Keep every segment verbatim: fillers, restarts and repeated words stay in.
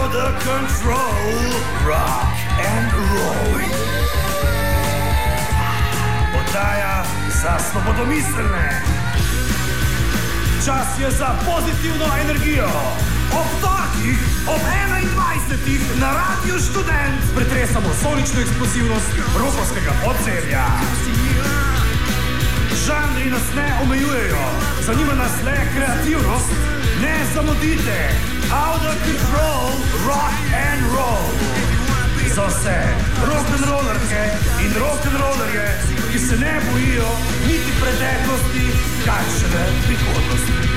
out of control, rock and roll. Oddaja za slobodomiselne. Čas je za pozitivno energijo. Ob torkih, ob enaindvajsetih na Radiu Študent pretresamo sonično eksplozivnost rokovskega podzemlja. Žanri nas ne omejujejo, zanima nas le kreativnost. Ne zamudite, out of control, rock and roll. Za vse rock'n'rollerke in rock'n'rollerje, ki se ne bojijo niti preteklosti, kaj šele prihodnosti.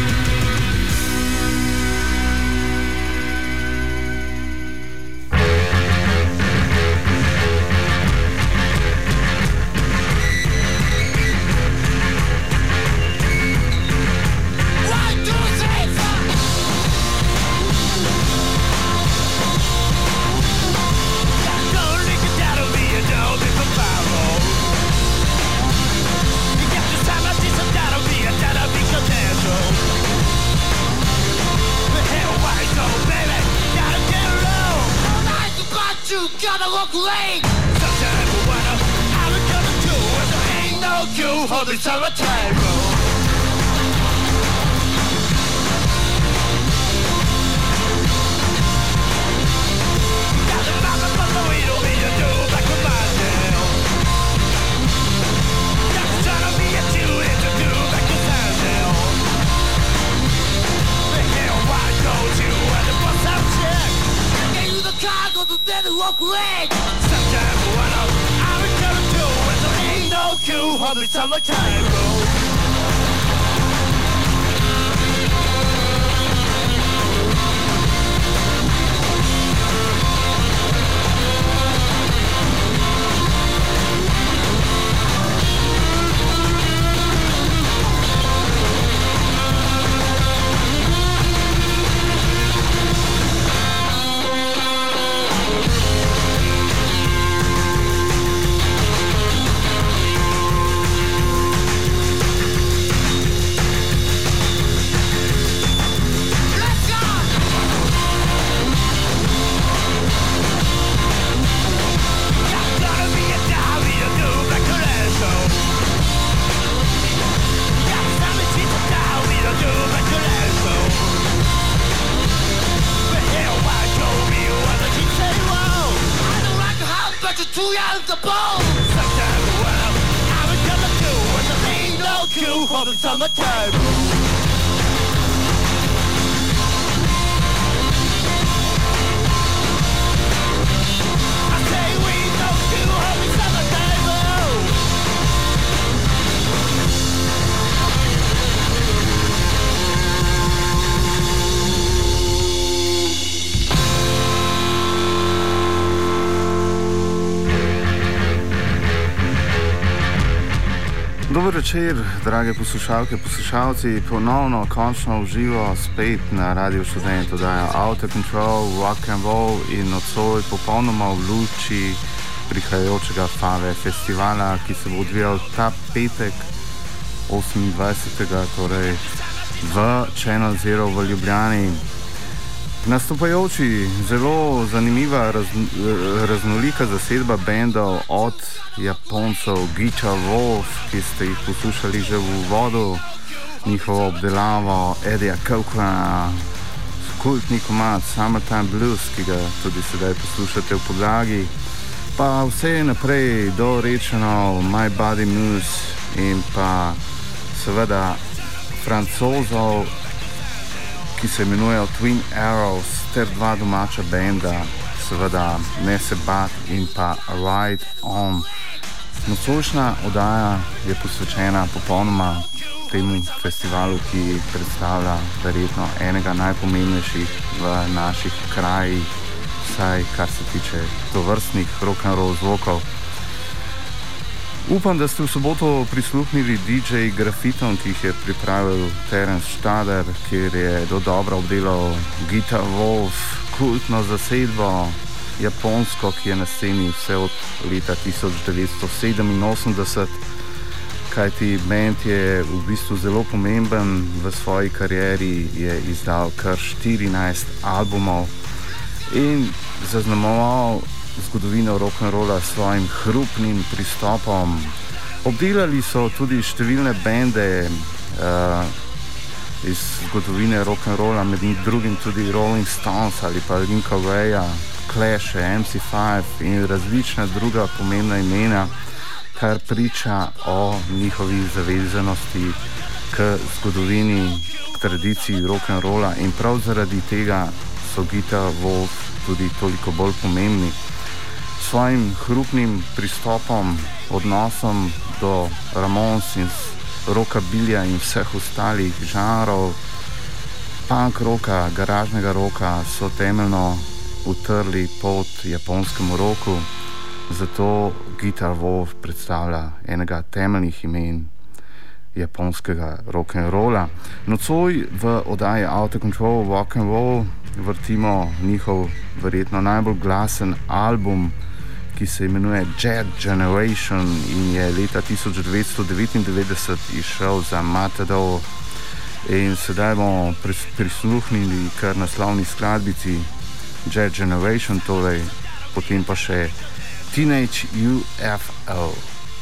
Gotta look late. Sometimes I wonder how it's gonna do when there ain't no cue for the summertime road. Got the mama from the way to me to do back with my nail. Got the son of me a two and to do back with my nail. The hell why don't you and the bus out check? I gave you the cargo to then look late. Sometimes I wonder how it's gonna do when there ain't no cue on the summertime road. Too young to bone. Sometimes I wonder how it's gonna do when there ain't no cue for the summertime road. I say we no cue for the summertime road. Dober večer, drage poslušalke, poslušalci, ponovno, končno uživo spet na Radiu Študent oddaja Out of Control, Rock and Roll in nocoj popolnoma v luči prihajajočega Fave festivala, ki se bo odvijal ta petek osemindvajsetega torej v Channel Zero v Ljubljani. Nastopajoči, zelo zanimiva, raz, raznolika zasedba bendov od Japoncev Guitar Wolf, ki ste jih poslušali že v uvodu, njihovo obdelavo Eddieja Cochran'a, kultni komad Summertime Blues, ki ga tudi sedaj poslušate v podlagi, pa vse naprej do rečeno My Body Moves in pa seveda Francozov, ki se imenujejo Twin Arrows, ter dva domača benda, seveda Ne se bat in pa Ride On. Nocojšnja oddaja je posvečena popolnoma temu festivalu, ki predstavlja verjetno enega najpomembnejših v naših krajih, vsaj kar se tiče tovrstnih rock'n'roll zvokov. Upam, da ste v soboto prisluhnili dí džej grafitom, ki jih je pripravil Terence Štader, kjer je do dobro obdelal Guitar Wolf, kultno zasedbo japonsko, ki je na sceni vse od leta tisoč devetsto sedeminosemdeset, kajti band je v bistvu zelo pomemben v svoji karieri, je izdal kar štirinajst albumov in zaznamoval zgodovino rock'n'rolla s svojim hrupnim pristopom. Obdelali so tudi številne bende uh, iz zgodovine rock'n'rolla, med drugim tudi Rolling Stones ali pa Linka Raya, Clash, M C pet in različna druga pomembna imena, kar priča o njihovi zavezanosti k zgodovini, k tradiciji rock'n'rolla, in prav zaradi tega so Guitar Wolf tudi toliko bolj pomembni. S svojim hrupnim pristopom, odnosom do Ramones in rockabilija in vseh ostalih žanrov, punk rocka, garažnega rocka, so temeljno utrli pot japonskemu roku, zato Guitar Wolf predstavlja enega temeljnih imen japonskega rock'n'rolla. Nocoj v oddaji Out of Control Rock and Roll vrtimo njihov verjetno najbolj glasen album, ki se imenuje Jet Generation in je leta tisoč devetsto devetindevetdeset išel za Matador. In sedaj bomo prisluhnili kar naslovni skladbici Jet Generation, torej potem pa še Teenage U F O.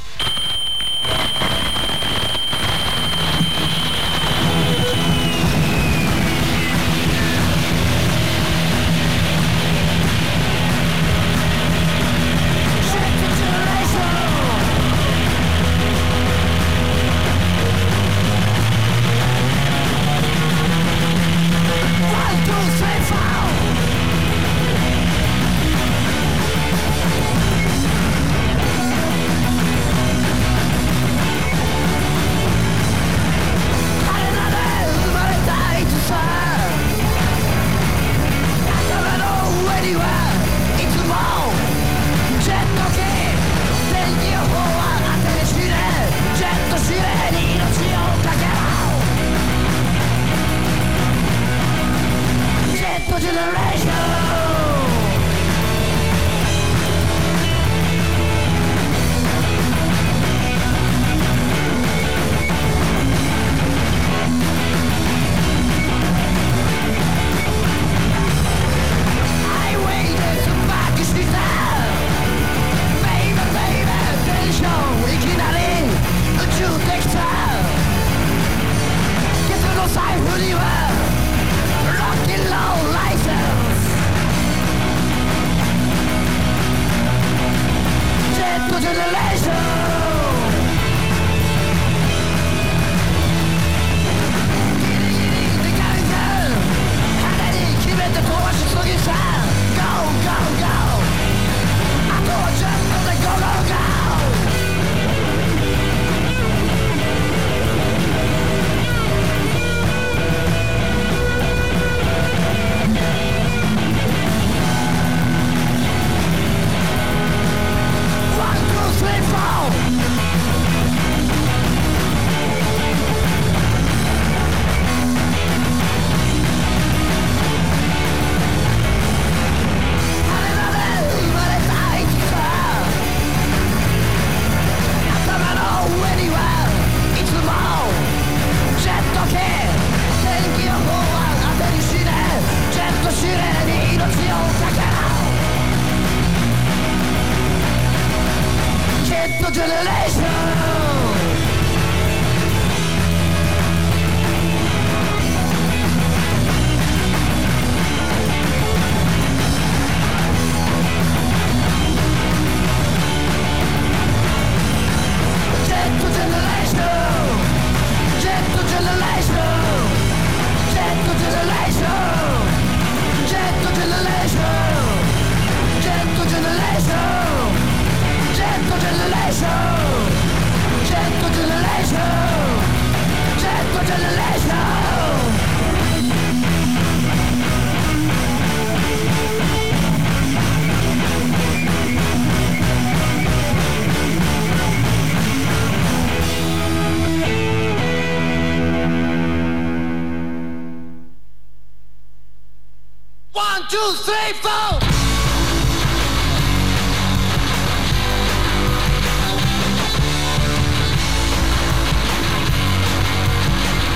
two, three, four.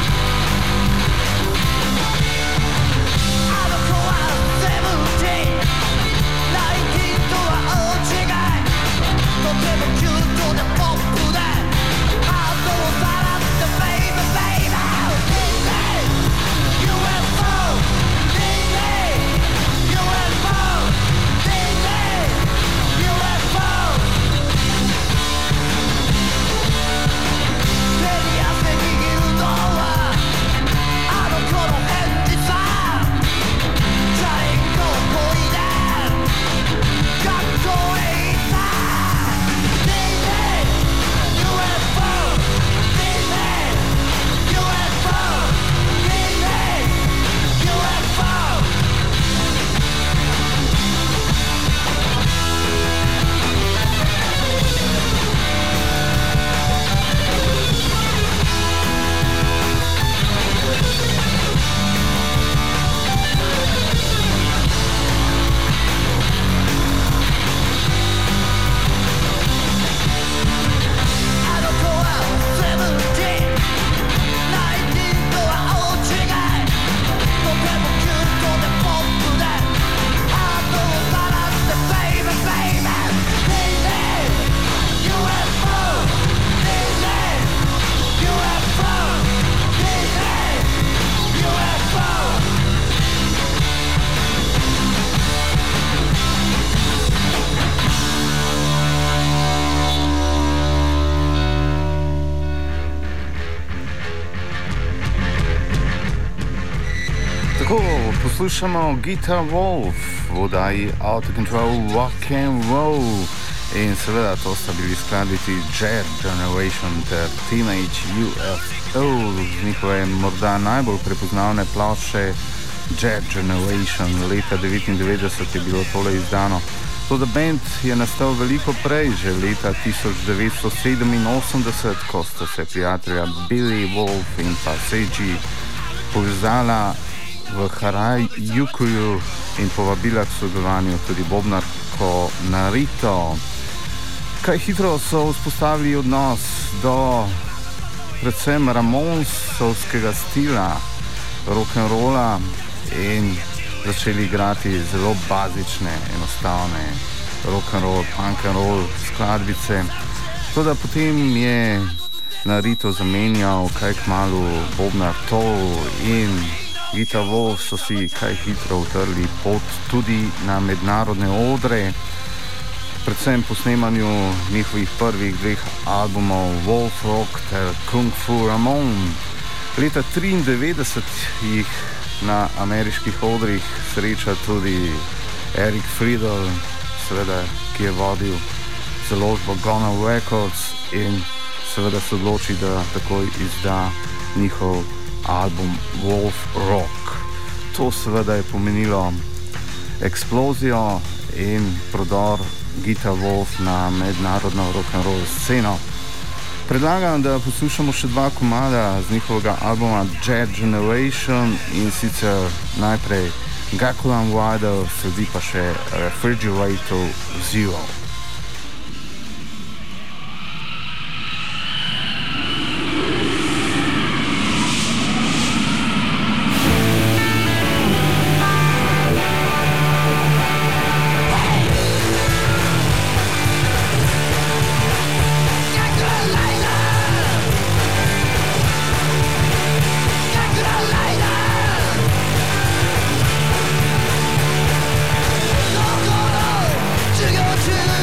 I don't go out seventeen. Tako, poslušamo Guitar Wolf v oddaji Out of Control Rock and Roll in seveda to sta bili skladiti Jet Generation ter Teenage U F O z njihove morda najbolj prepoznavne plošče Jet Generation. Leta devetindevetdeset je bilo tole izdano. Toda band je nastal veliko prej, že leta tisoč devetsto sedeminosemdeset, ko sta se prijatelja Billy Wolf in pa Seiji povezala v Harajukuju in povabila k sodelovanju tudi bobnarko Narito. Kaj hitro so vzpostavili odnos do predvsem Ramonsovskega stila rock'n'rolla in začeli igrati zelo bazične, enostavne rock'n'roll, punk'n'roll skladbice. Toda potem je Narito zamenjal kaj kmalu bobnar Toll in Guitar Wolf so si kaj hitro utrli pot tudi na mednarodne odre, predvsem po snemanju njihovih prvih dveh albumov Wolf Rock ter Kung Fu Ramon. Leta triindevetdeset jih na ameriških odrih sreča tudi Eric Friedel, seveda, ki je vodil založbo Gonna Records in seveda se odloči, da takoj izda njihov album Wolf Rock. To seveda je pomenilo eksplozijo in prodor Guitar Wolf na mednarodno rock'n'roll sceno. Predlagam, da poslušamo še dva komada z njihovega albuma Jet Generation in sicer najprej Gakulan Wider, sledi pa še Refrigerator Zero. To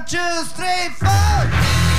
two, three, four.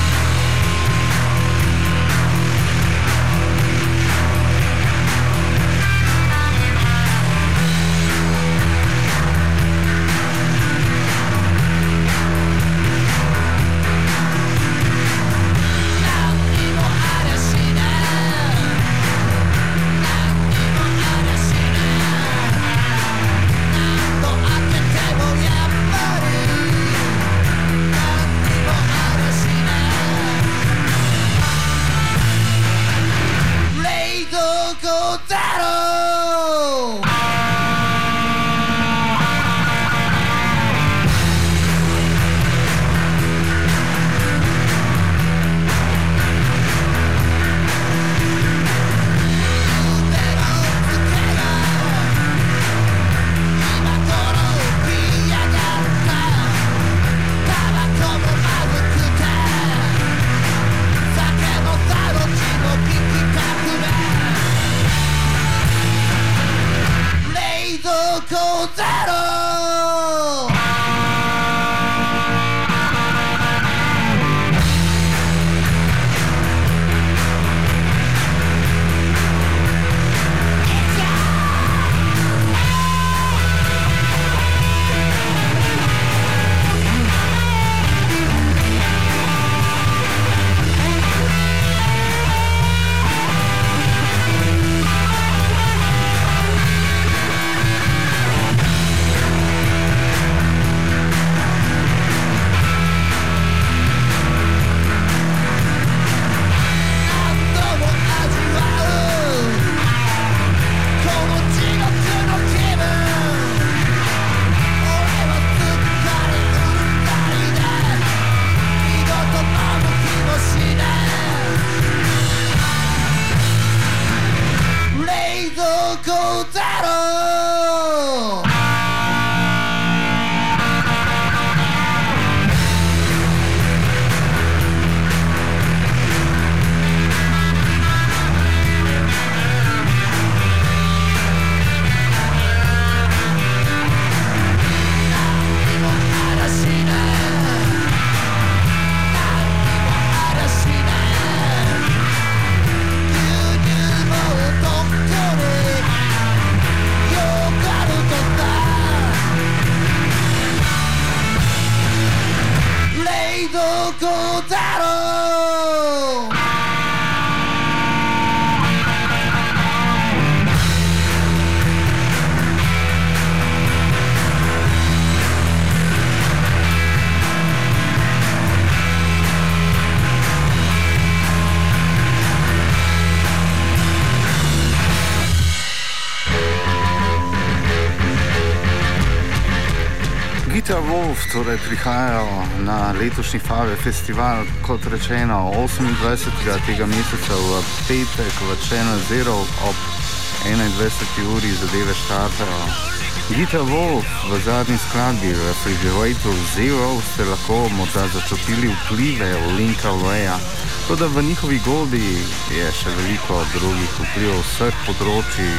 Guitar Wolf torej prihajajo na letošnji Fave festival, kot rečeno, osemindvajsetega tega meseca v petek v Channel Zero ob enaindvajseti uri zadeve štartajo. Guitar Wolf v zadnji skladbi Refrigerator Zero ste lahko morda začutili vplive Linka Raya, toda v njihovi godbi je še veliko drugih vplivov vseh področji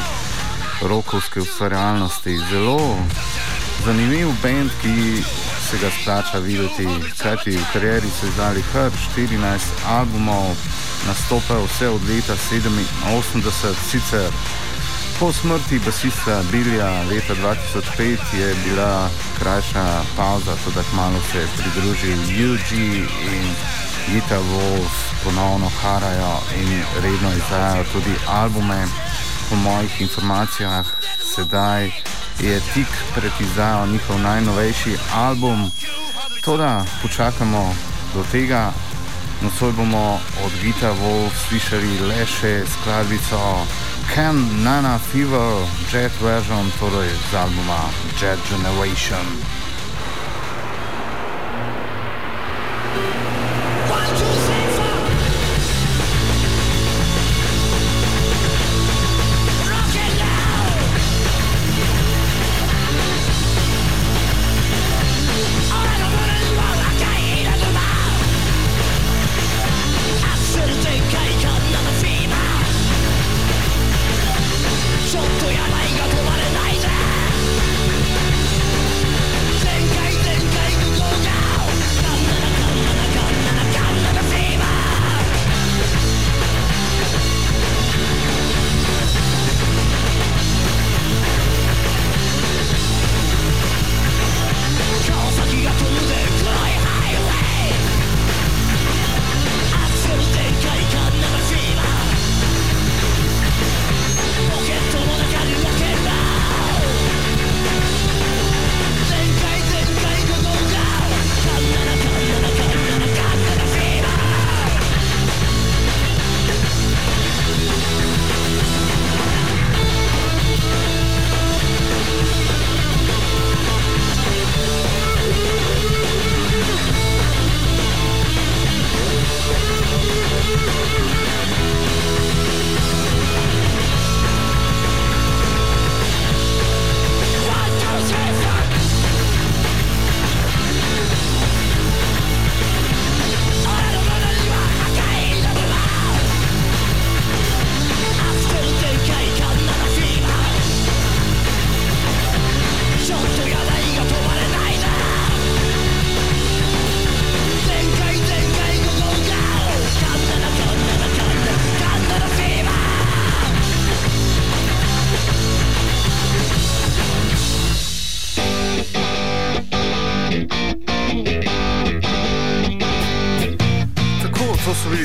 rokovske ustvarjalnosti. Zelo zanimiv band, ki se ga splača videti, kajti v karieri so izdali kar štirinajst albumov, nastopajo vse od leta sedeminosemdeset, sicer po smrti basista Billya leta dva tisoč pet je bila krajša pauza, tudi kmalu se je pridružil U G in Guitar Wolf ponovno harajo in redno izdajajo tudi albume. Po mojih informacijah sedaj je tik pred izdajo njihov najnovejši album, toda počakamo do tega. Nocoj bomo od Guitar Wolf slišali le še skladbico Can Nana Fever Jet version, torej z albuma Jet Generation. Then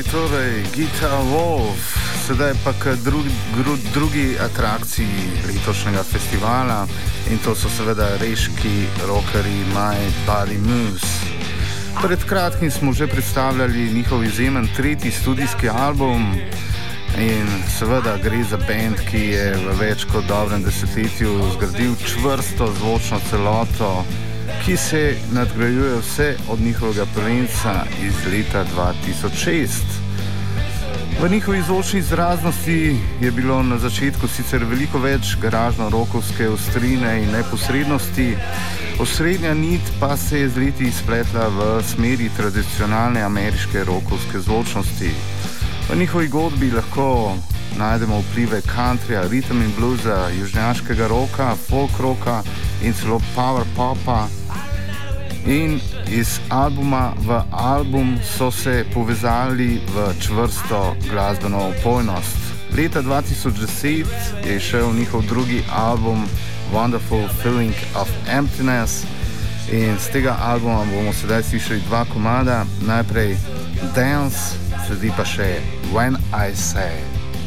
bili torej Guitar Wolf, sedaj pa k drug, dru, drugi atrakciji letošnjega festivala in to so seveda reški rockerji My Body Moves. Pred kratkim smo že predstavljali njihov izjemen tretji studijski album in seveda gre za band, ki je v več kot dobrem desetletju zgradil čvrsto zvočno celoto, ki se nadgrajuje vse od njihovega prvenca iz leta dva tisoč šest. V njihovi zvočni izraznosti je bilo na začetku sicer veliko več garažno-rokovske ostrine in neposrednosti, osrednja nit pa se je z leti izpletla v smeri tradicionalne ameriške rokovske zvočnosti. V njihovi godbi lahko najdemo vplive countryja, ritem in bluesa, južnjaškega roka, folk roka in celo power popa. In iz albuma v album so se povezali v čvrsto glasbeno opojnost. Leta dva tisoč deset je šel njihov drugi album Wonderful Feeling of Emptiness in z tega albuma bomo sedaj slišali dva komada, najprej Dance, sledi pa še When I Say.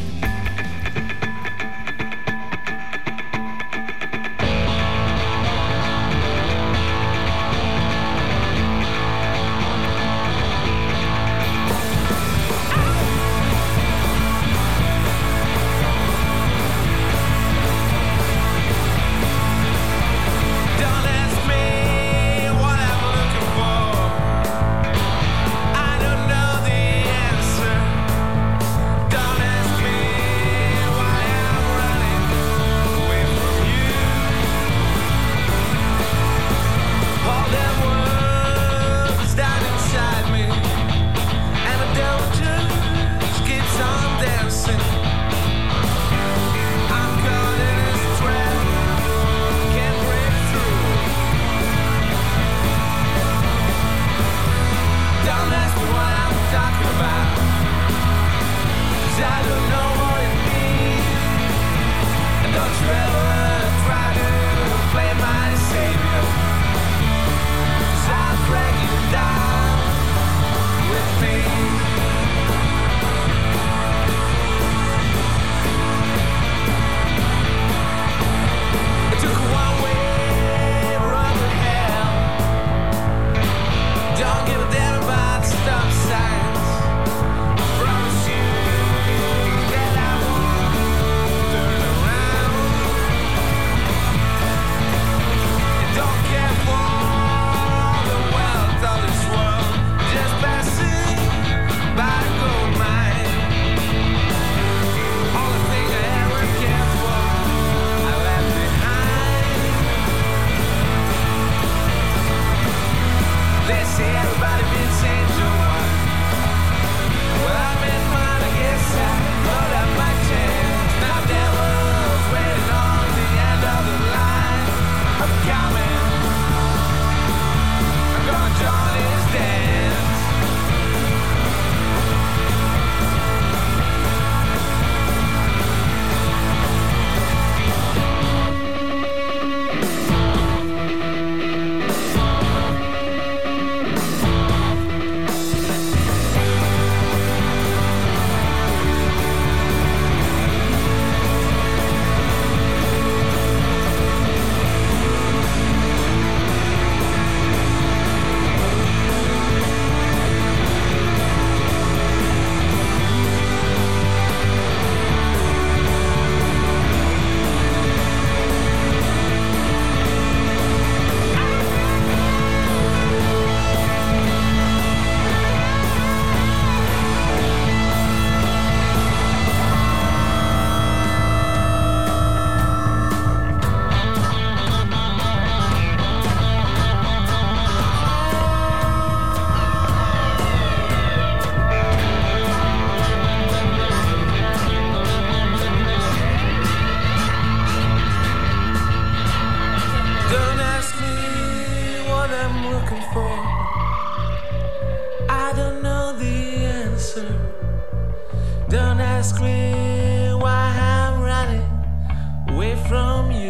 ask me why I'm running away from you.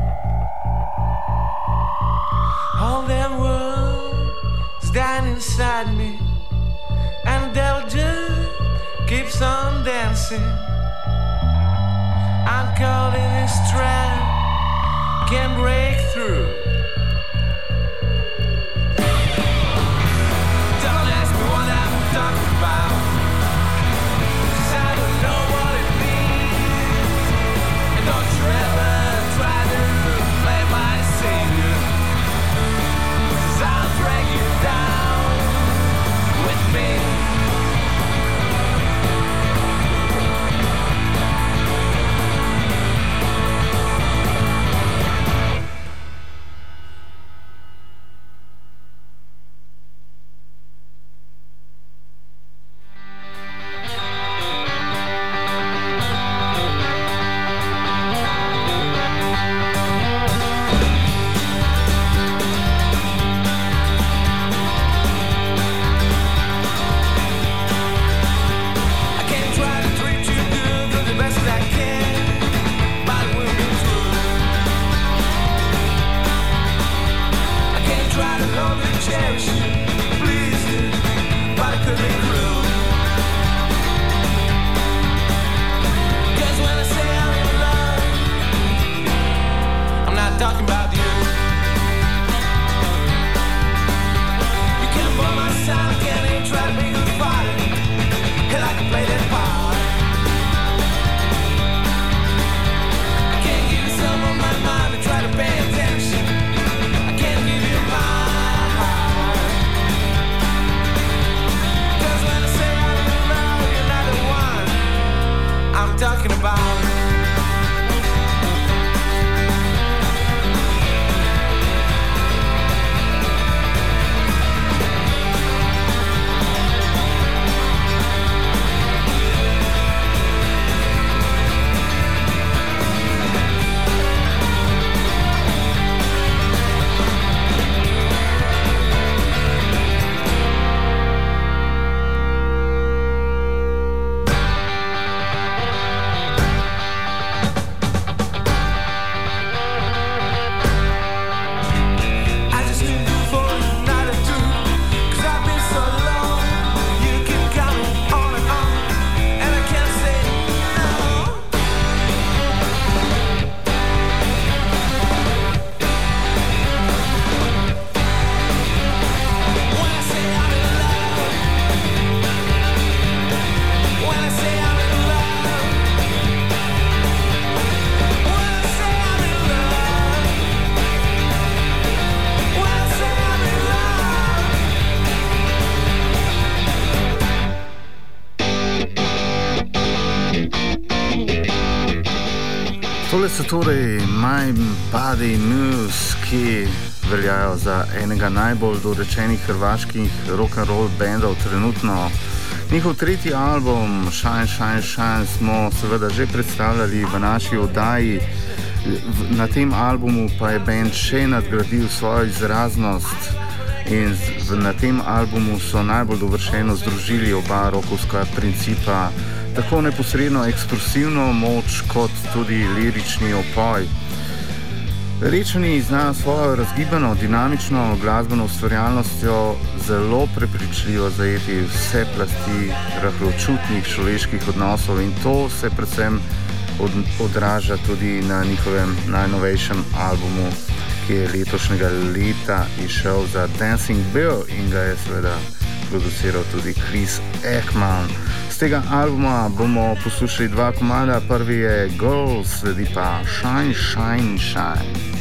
All that world is dying inside me, and the devil just keeps on dancing. I'm caught in this trap, can't break through. Don't ask me what I'm talking about, 'cause I don't know what it means. And don't you ever try to play my savior, 'cause I'll drag you down with me. Tole so torej My Body Moves, ki veljajo za enega najbolj dorečenih hrvaških rock'n'roll bandov trenutno. Njihov tretji album Shine, Shine, Shine smo seveda že predstavljali v naši oddaji. Na tem albumu pa je band še nadgradil svojo izraznost in na tem albumu so najbolj dovršeno združili oba rockovska principa, tako neposredno eksplosivno moč kot tudi lirični opoj. Rečani znajo svojo razgibano, dinamično glasbeno ustvarjalnostjo zelo prepričljivo zajeti vse plasti rahločutnih človeških odnosov in to se predvsem od, odraža tudi na njihovem najnovejšem albumu, ki je letošnjega leta izšel za Dancing Bill in ga je seveda produciral tudi Chris Ekman. Z tega albuma bomo poslušali dva komada, prvi je Girls, sledi pa Shine, Shine, Shine.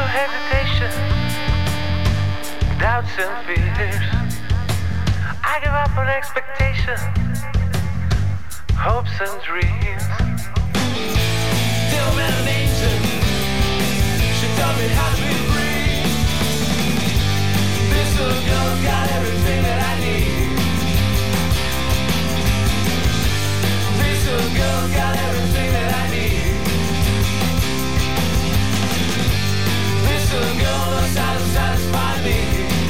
of hesitation, doubts and fears. I give up on expectation, hopes and dreams. Still met an angel, she taught me how to be free. This little girl's got everything that I need. This little girl's got everything that I need. This little girl knows how to satisfy me.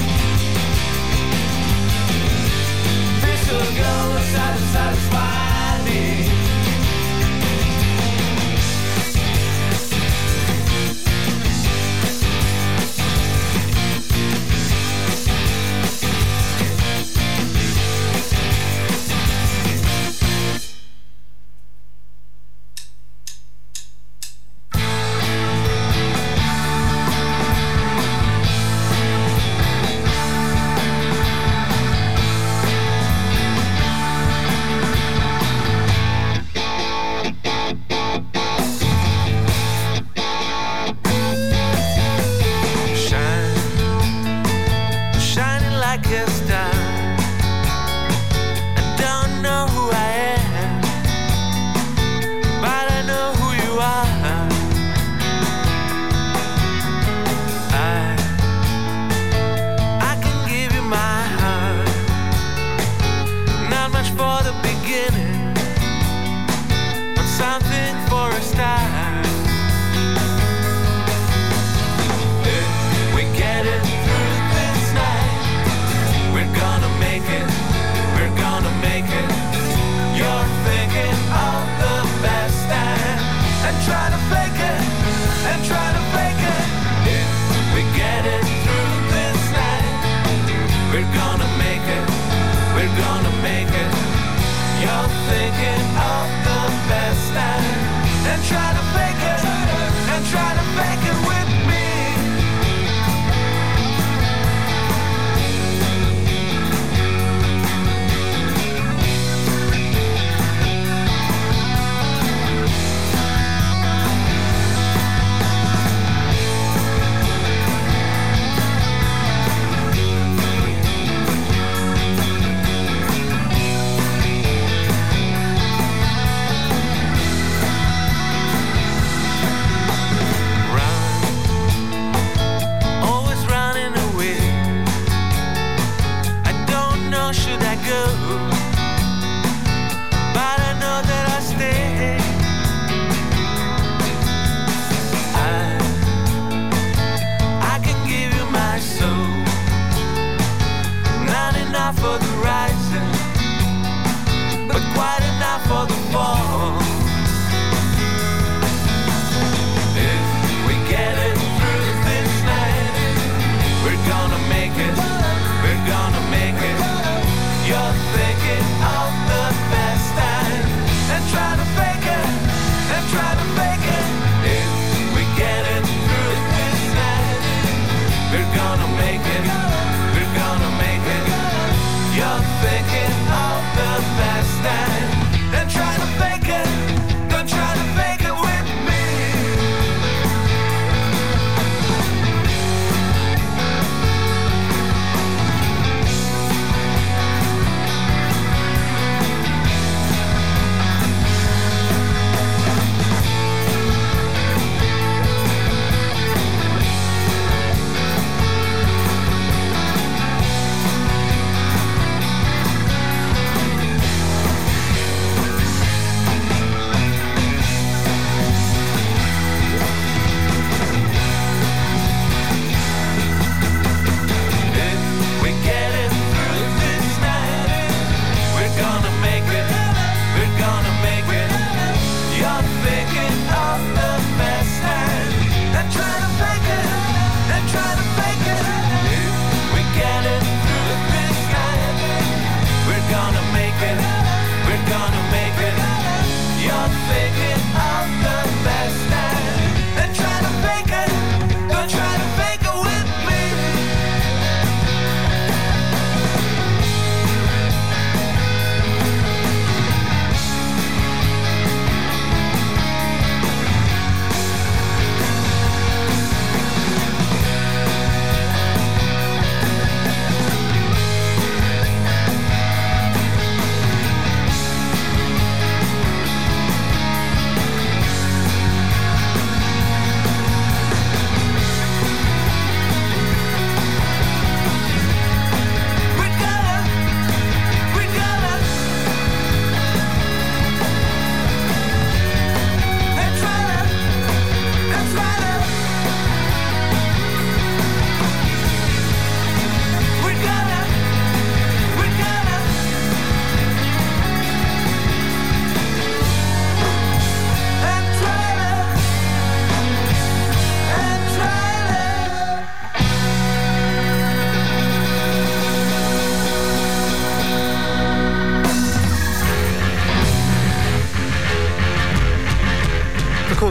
This little girl knows how to satisfy me.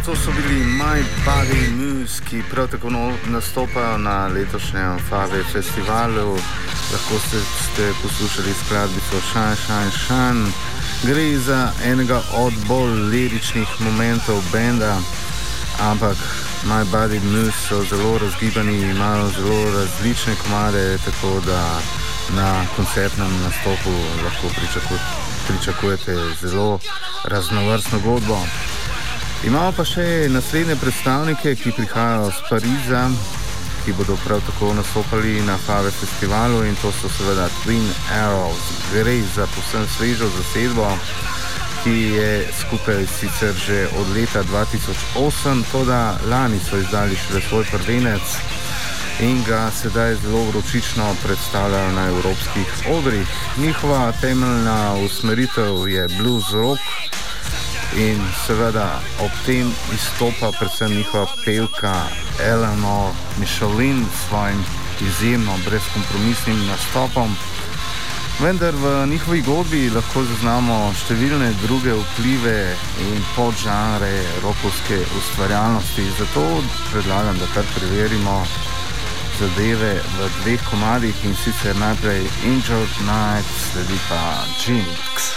to so bili My Body Moose, ki prav tako no, nastopajo na letošnjem Fave festivalu. Lahko ste, ste poslušali skladbico Shine, Shine, Shine. Gre za enega od bolj liričnih momentov benda, ampak My Body Moose so zelo razgibani, imajo zelo različne komade, tako da na koncertnem nastopu lahko pričakujete, pričakujete zelo raznovrstno godbo. Imamo pa še naslednje predstavnike, ki prihajajo z Pariza, ki bodo prav tako nastopali na Fave festivalu, in to so seveda Twin Arrows. Gre za povsem svežo zasedbo, ki je skupaj sicer že od leta dva tisoč osem, toda lani so izdali šele svoj prvenec in ga sedaj zelo vročično predstavljajo na evropskih odrih. Njihova temeljna usmeritev je blues rock in seveda ob tem izstopa predvsem njihova pevka Eleanor Michelin s svojim izjemno brezkompromisnim nastopom. Vendar v njihovi godbi lahko zaznamo številne druge vplive in podžanre rokovske ustvarjalnosti, zato predlagam, da kar preverimo zadeve v dveh komadih, in sicer najprej Injured Night, sledi pa Jinx.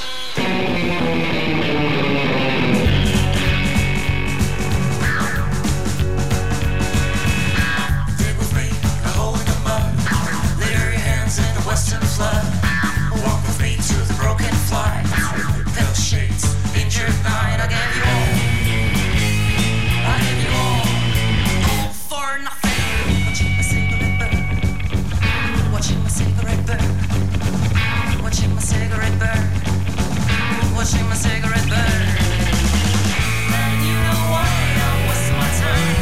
Watching my cigarette burn. And you know why I waste my time.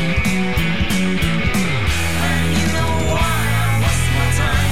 And you know why I waste my time.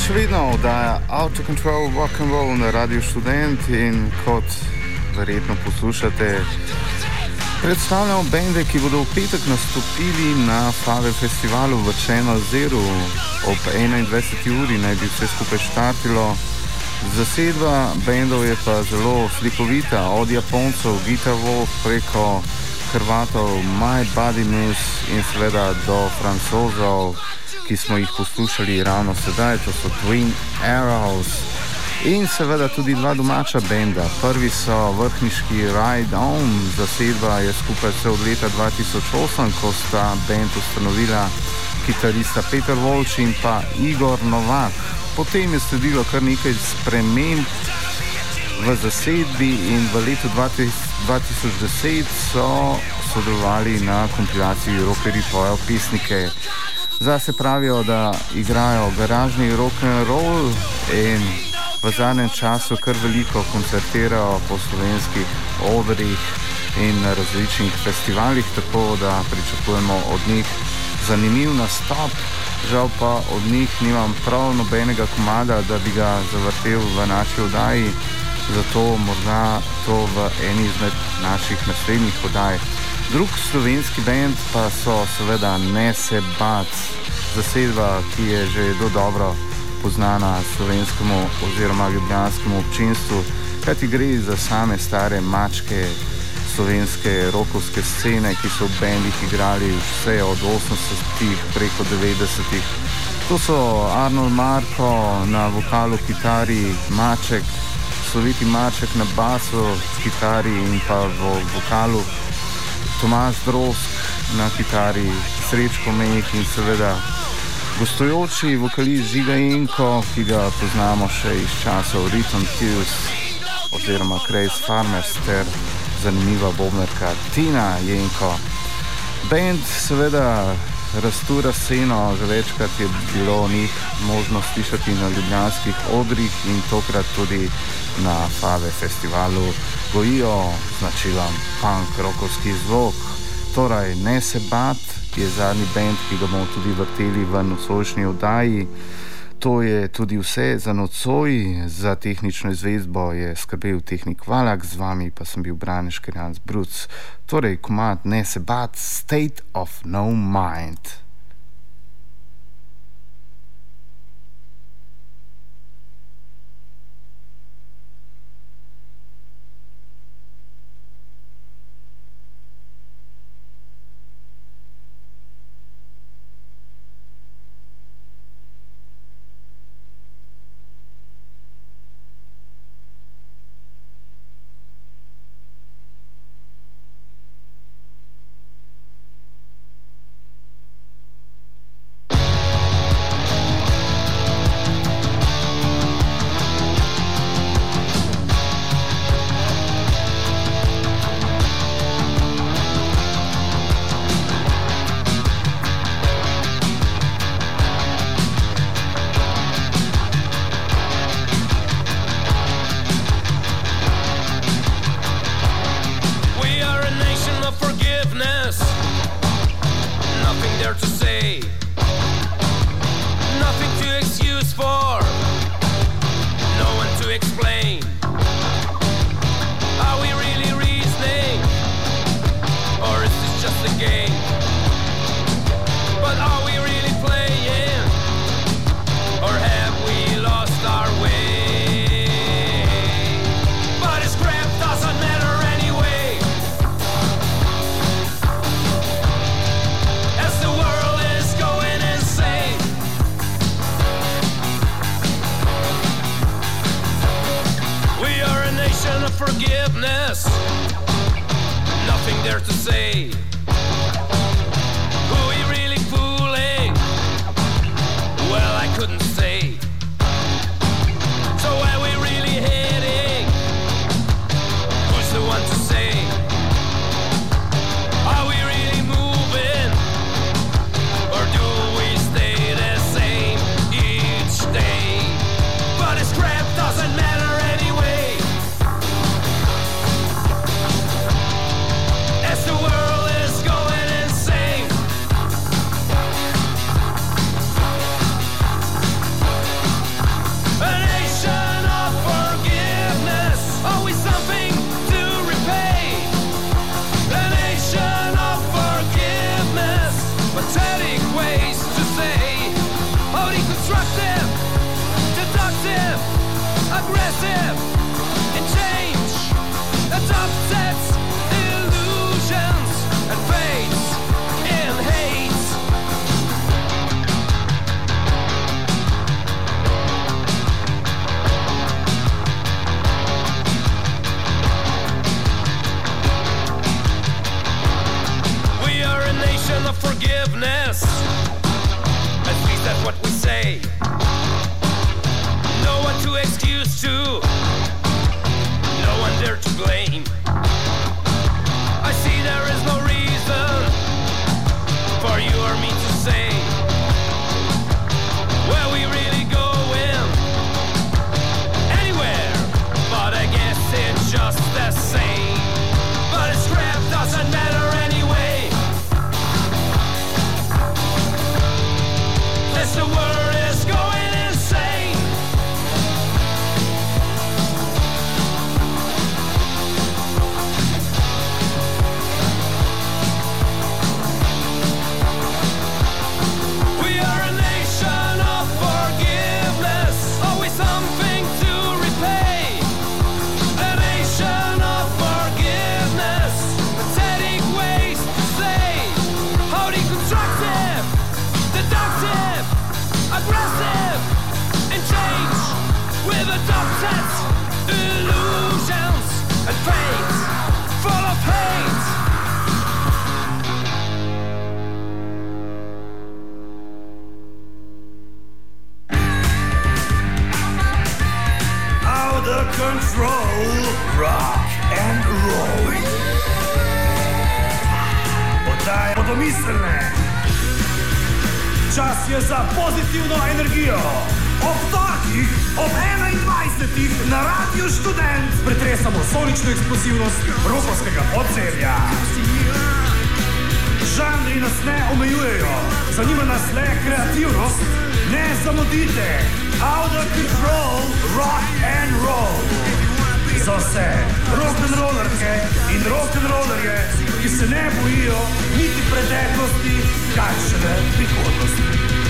še vedno oddaja Out of Control Rock and Roll na Radiu Študent in kot verjetno poslušate, predstavljamo bende, ki bodo v petek nastopili na Fave festivalu v Channel Zero. Ob enaindvajseti uri naj bi vse skupaj štartilo. Zasedba bendov je pa zelo slikovita, od Japoncov Guitar Wolf preko Hrvatov My Body Muse in seveda do Francozov, ki smo jih poslušali ravno sedaj, to so Twin Arrows. In seveda tudi dva domača benda. Prvi so vrhniški Ride On, zasedba je skupaj vse od leta dva tisoč osem, ko sta bend ustanovila kitarista Peter Volč in pa Igor Novak. Potem je sledilo kar nekaj sprememb v zasedbi in v letu dva tisoč deset so sodelovali na kompilaciji Rockerji pojejo pesnike. Zase pravijo, da igrajo garažni rock and roll in v zadnjem času kar veliko koncertirajo po slovenskih odrih in na različnih festivalih, tako da pričakujemo od njih zanimiv nastop. Žal pa od njih nimam prav nobenega komada, da bi ga zavrtel v naši oddaji, zato morda to v eni izmed naših naslednjih oddaj. Drug slovenski band pa so seveda Ne se bat, zasedba, ki je že do dobro poznana slovenskemu oziroma ljubljanskemu občinstvu, kajti gre za same stare mačke slovenske rokovske scene, ki so v bendih igrali vse od osemdesetih preko devetdesetih. To so Arnold Marko na vokalu, kitari, Maček, sloviti Maček na basu, kitari in pa v vokalu Tomaž Drozg na kitari, Srečko Mejh in seveda gostujoči vokalist Žiga Jenko, ki ga poznamo še iz časov Rhythm Kills oziroma Crazy Farmers ter zanimiva bobnarka Tina Jenko. Band seveda rastura sceno, že večkrat je bilo o njih možno slišati na ljubljanskih odrih in tokrat tudi na Fave festivalu gojijo značilom punk rockovski zvok. Torej, Ne se bat je zadnji band, ki ga bomo tudi vrteli v nocojšnji oddaji. To je tudi vse za nocoj, za tehnično izvedbo je skrbel tehnik Valak, z vami pa sem bil Brane Škerjanc Bruc. Torej, komad Ne se bat, State of No Mind. As the world is of forgiveness. At least that's what we say. No one to excuse to, no one there to blame. I see there is no reason for you or me to say where we really going, anywhere, but I guess it's just the same. But it's crap, doesn't matter anyway. As the world is going insane. We are a nation of forgiveness, always something to repay. A nation of forgiveness, pathetic ways to say how deconstructive, deductive, aggressive, and change with adopted illusions and fate full of hate. Out of control, rock and roll. Oddaja podomiselne. Čas je za pozitivno energijo. Ob torkih, ob enaindvajsetih na Radiu Študent pretresamo sonično eksplozivnost rokovskega podzemlja. Žanri nas ne omejujejo, zanima nas le kreativnost. Ne zamudite, out of control, rock and roll. Za vse rock'n'rollerke in rock'n'rollerje, ki se ne bojijo niti preteklosti, kaj šele prihodnosti.